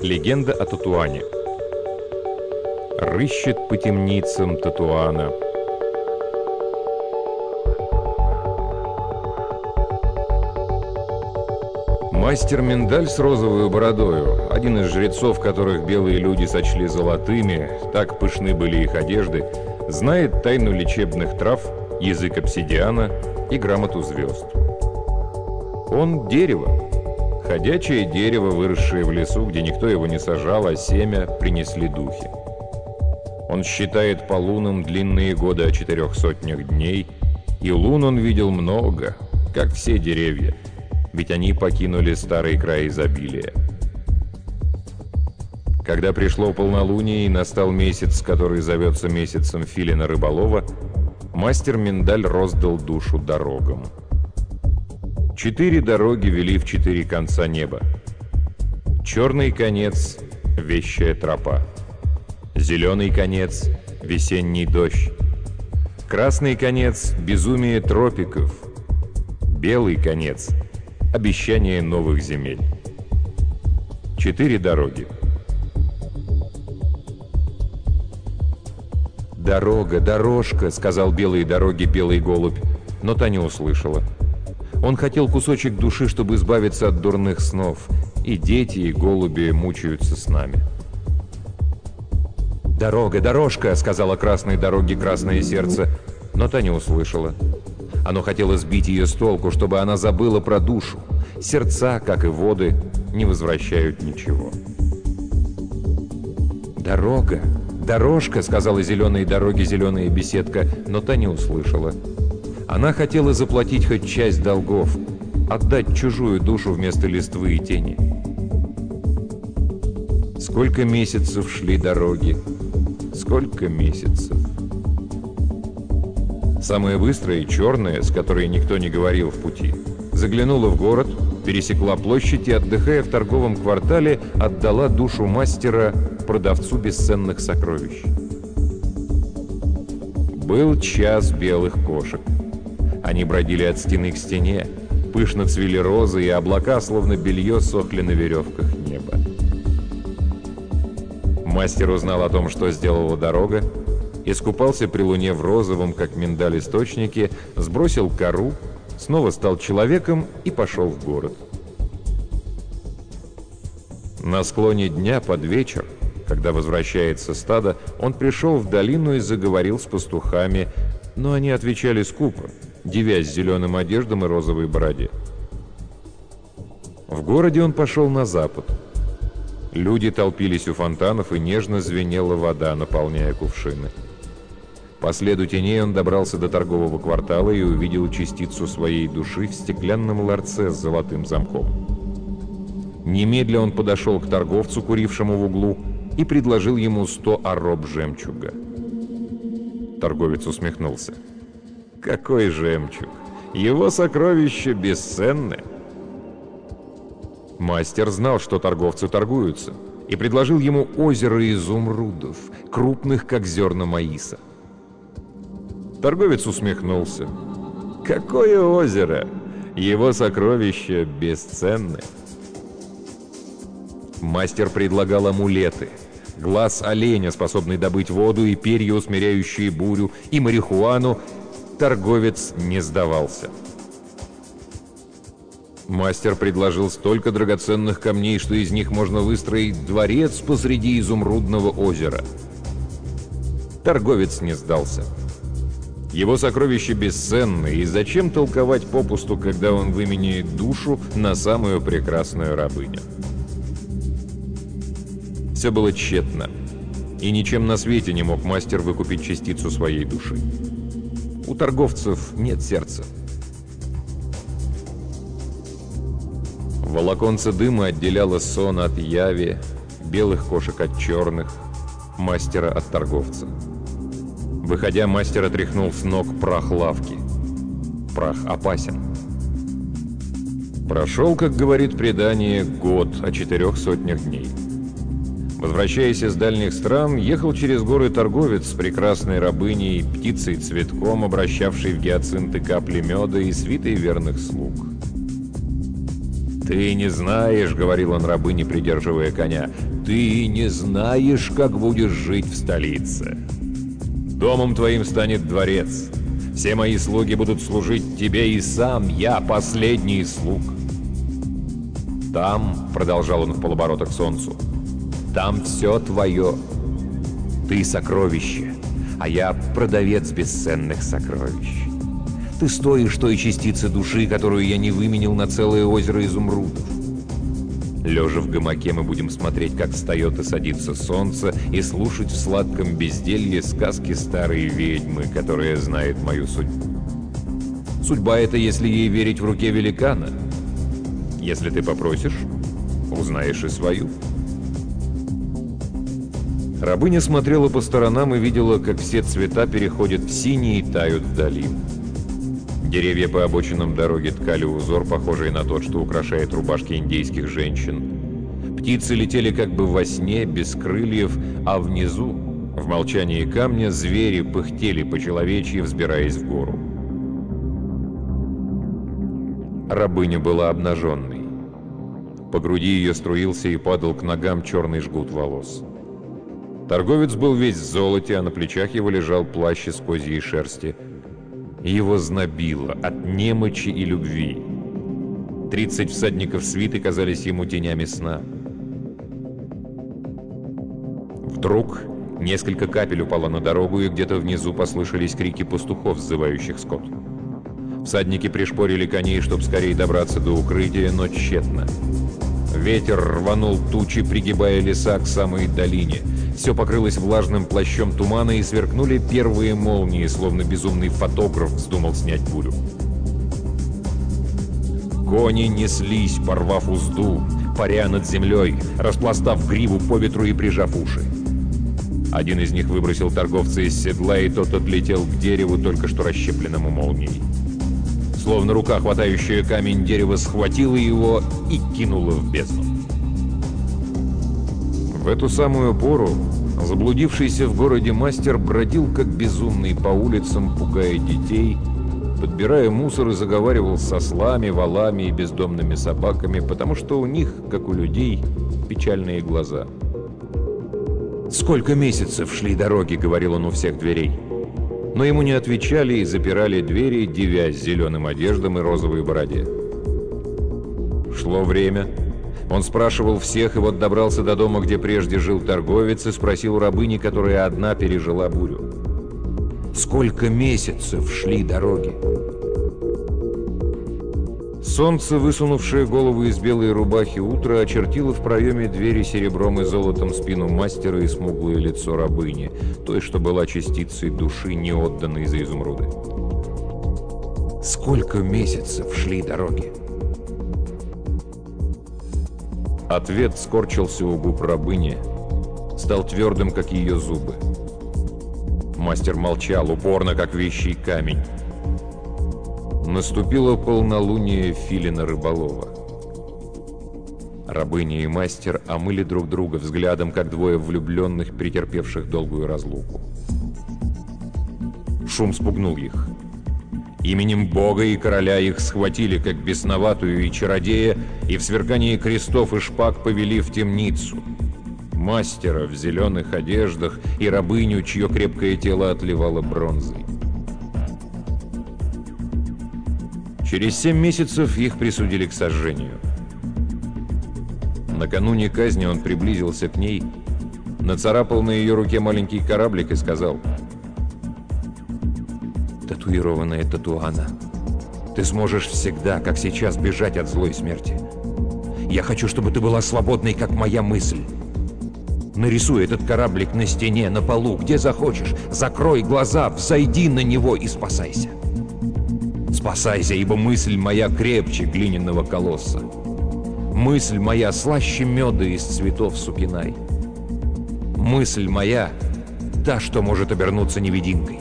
Легенда о Татуане. Рыщет по темницам Татуана. Мастер Миндаль с розовой бородою, один из жрецов, которых белые люди сочли золотыми, так пышны были их одежды, знает тайну лечебных трав, язык обсидиана и грамоту звезд. Он дерево. Ходячее дерево, выросшее в лесу, где никто его не сажал, а семя принесли духи. Он считает по лунам длинные годы о 400 дней, и лун он видел много, как все деревья, ведь они покинули старый край изобилия. Когда пришло полнолуние и настал месяц, который зовется месяцем филина-рыболова, мастер Миндаль роздал душу дорогам. 4 дороги вели в 4 конца неба. Черный конец — вещая тропа. Зеленый конец — весенний дождь. Красный конец — безумие тропиков. Белый конец — обещание новых земель. 4 дороги. «Дорога, дорожка», — сказал белой дороге белый голубь, но та не услышала. Он хотел кусочек души, чтобы избавиться от дурных снов, и дети, и голуби мучаются с нами. «Дорога, дорожка», — сказала красной дороге красное сердце, но та не услышала. Оно хотело сбить ее с толку, чтобы она забыла про душу. Сердца, как и воды, не возвращают ничего. «Дорога, дорожка», — сказала зеленой дороге зеленая беседка, но та не услышала. Она хотела заплатить хоть часть долгов, отдать чужую душу вместо листвы и тени. Сколько месяцев шли дороги, сколько месяцев. Самая быстрая и черная, с которой никто не говорил в пути, заглянула в город, пересекла площадь и, отдыхая в торговом квартале, отдала душу мастера продавцу бесценных сокровищ. Был час белых кошек. Они бродили от стены к стене, пышно цвели розы, и облака, словно белье, сохли на веревках неба. Мастер узнал о том, что сделала дорога, искупался при луне в розовом, как миндаль, источнике, сбросил кору, снова стал человеком и пошел в город. На склоне дня под вечер, когда возвращается стадо, он пришел в долину и заговорил с пастухами, но они отвечали скупо, дивясь зеленым одеждам и розовой бороде. В городе он пошел на запад. Люди толпились у фонтанов, и нежно звенела вода, наполняя кувшины. По следу теней он добрался до торгового квартала и увидел частицу своей души в стеклянном ларце с золотым замком. Немедля он подошел к торговцу, курившему в углу, и предложил ему 100 ароб жемчуга. Торговец усмехнулся. «Какой жемчуг? Его сокровища бесценны!» Мастер знал, что торговцы торгуются, и предложил ему озеро изумрудов, крупных, как зерна маиса. Торговец усмехнулся. «Какое озеро? Его сокровища бесценны!» Мастер предлагал амулеты. Глаз оленя, способный добыть воду, и перья, усмиряющие бурю, и марихуану. Торговец не сдавался. Мастер предложил столько драгоценных камней, что из них можно выстроить дворец посреди изумрудного озера. Торговец не сдался. Его сокровища бесценны, и зачем толковать попусту, когда он выменяет душу на самую прекрасную рабыню? Все было тщетно, и ничем на свете не мог мастер выкупить частицу своей души. У торговцев нет сердца. Волоконце дыма отделяло сон от яви, белых кошек от черных, мастера от торговца. Выходя, мастер отряхнул с ног прах лавки. Прах опасен. Прошел, как говорит предание, год о 400 дней. Возвращаясь из дальних стран, ехал через горы торговец с прекрасной рабыней, птицей-цветком, обращавшей в гиацинты капли меда и свитой верных слуг. «Ты не знаешь, — говорил он рабыне, придерживая коня, — ты не знаешь, как будешь жить в столице. Домом твоим станет дворец. Все мои слуги будут служить тебе, и сам я последний из слуг. Там, — продолжал он вполоборота к солнцу, — там все твое. Ты сокровище, а я продавец бесценных сокровищ. Ты стоишь той частицы души, которую я не выменил на целое озеро изумрудов. Лежа в гамаке мы будем смотреть, как встает и садится солнце, и слушать в сладком безделье сказки старой ведьмы, которая знает мою судьбу. Судьба — это, если ей верить, в руке великана. Если ты попросишь, узнаешь и свою». Рабыня смотрела по сторонам и видела, как все цвета переходят в синий и тают вдали. Деревья по обочинам дороги ткали узор, похожий на тот, что украшает рубашки индейских женщин. Птицы летели как бы во сне, без крыльев, а внизу, в молчании камня, звери пыхтели по-человечьи, взбираясь в гору. Рабыня была обнаженной. По груди ее струился и падал к ногам черный жгут волос. Торговец был весь в золоте, а на плечах его лежал плащ из козьей шерсти. Его знобило от немочи и любви. 30 всадников свиты казались ему тенями сна. Вдруг несколько капель упало на дорогу, и где-то внизу послышались крики пастухов, сзывающих скот. Всадники пришпорили коней, чтобы скорее добраться до укрытия, но тщетно. Ветер рванул тучи, пригибая леса к самой долине. Все покрылось влажным плащом тумана, и сверкнули первые молнии, словно безумный фотограф вздумал снять бурю. Кони неслись, порвав узду, паря над землей, распластав гриву по ветру и прижав уши. Один из них выбросил торговца из седла, и тот отлетел к дереву, только что расщепленному молнией. Словно рука, хватающая камень, дерево схватила его и кинула в бездну. В эту самую пору заблудившийся в городе мастер бродил как безумный по улицам, пугая детей, подбирая мусор, и заговаривал с ослами, волами и бездомными собаками, потому что у них, как у людей, печальные глаза. «Сколько месяцев шли дороги», — говорил он у всех дверей. Но ему не отвечали и запирали двери, дивясь зеленым одеждам и розовой бороде. Шло время. Он спрашивал всех, и вот добрался до дома, где прежде жил торговец, и спросил у рабыни, которая одна пережила бурю. «Сколько месяцев шли дороги?» Солнце, высунувшее голову из белой рубахи утра, очертило в проеме двери серебром и золотом спину мастера и смуглое лицо рабыни, той, что была частицей души, не отданной за изумруды. «Сколько месяцев шли дороги?» Ответ скорчился у губ рабыни, стал твердым, как ее зубы. Мастер молчал, упорно, как вещий камень. Наступило полнолуние филина рыболова. Рабыня и мастер омыли друг друга взглядом, как двое влюбленных, претерпевших долгую разлуку. Шум спугнул их. Именем Бога и короля их схватили, как бесноватую и чародея, и в сверкании крестов и шпаг повели в темницу. Мастера в зеленых одеждах и рабыню, чье крепкое тело отливало бронзой. Через 7 месяцев их присудили к сожжению. Накануне казни он приблизился к ней, нацарапал на ее руке маленький кораблик и сказал: «Татуированная Татуана, ты сможешь всегда, как сейчас, бежать от злой смерти. Я хочу, чтобы ты была свободной, как моя мысль. Нарисуй этот кораблик на стене, на полу, где захочешь. Закрой глаза, взойди на него и спасайся. Спасайся, ибо мысль моя крепче глиняного колосса. Мысль моя слаще меда из цветов сукинай. Мысль моя та, что может обернуться невидимкой».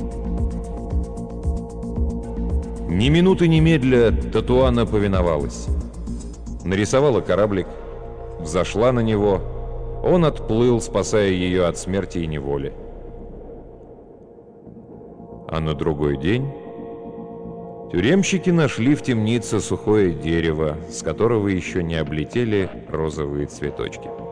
Ни минуты немедля Татуана повиновалась. Нарисовала кораблик, взошла на него, он отплыл, спасая ее от смерти и неволи. А на другой день Тюремщики нашли в темнице сухое дерево, с которого еще не облетели розовые цветочки.